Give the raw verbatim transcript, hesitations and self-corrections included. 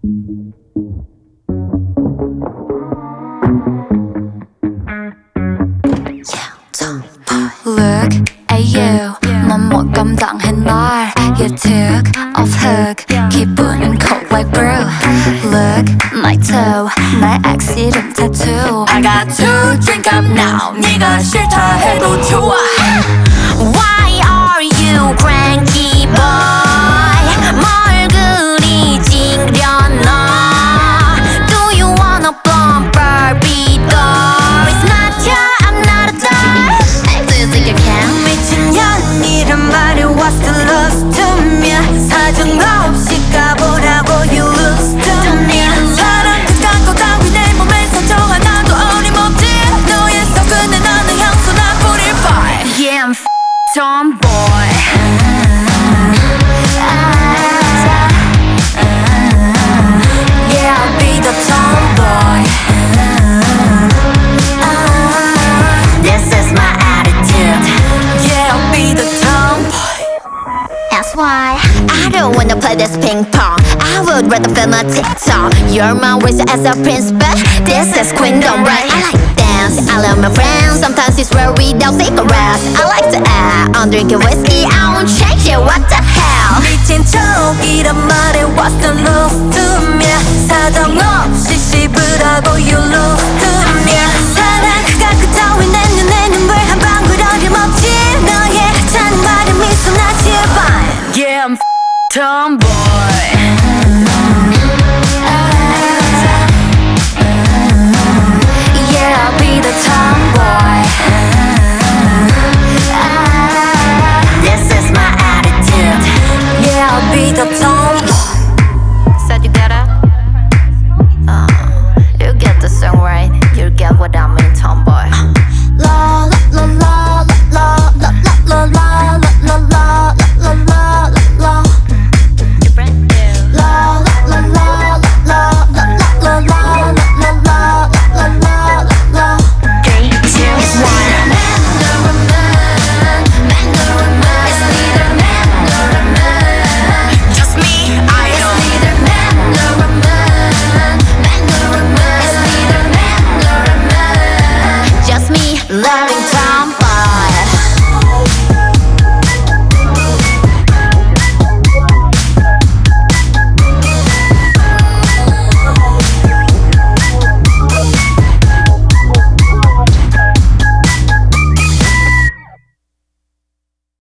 Look at you, 넌 못 감당해 날. You took off hook, 기분은 cold like brew. Look, my toe, 나의 ex 이름 tattoo. I got to drink up now, 네가 싫다 해도 좋아. Why are you cranky boy? 뭘 그리 찡그려놔? Do you wanna bump Barbie doll? It's not ya, I'm not a doll. Do you think you can? 미친년이란 말이 what's the loss to me? 사정 없이 가보라고 you lose to me. 사랑 끝간 거 따위 내 몸에 상처 하나도 어림없지. 너의 속근에 나는 향수 나 뿌릴 boy. Yeah, I'm f***ing tomboy. Yeah, I'll be the tomboy. This is my attitude. Yeah, I'll be the tomboy. That's why I don't wanna play this ping pong. I would rather film a TikTok. You're my waist as a prince, but this is queendom, right? I like dance, I love my friends. Sometimes it's where we don't cigarettes. I like to act, I'm drinking whiskey. I won't change it, what the hell? 미친 척이란 말에 what's the love?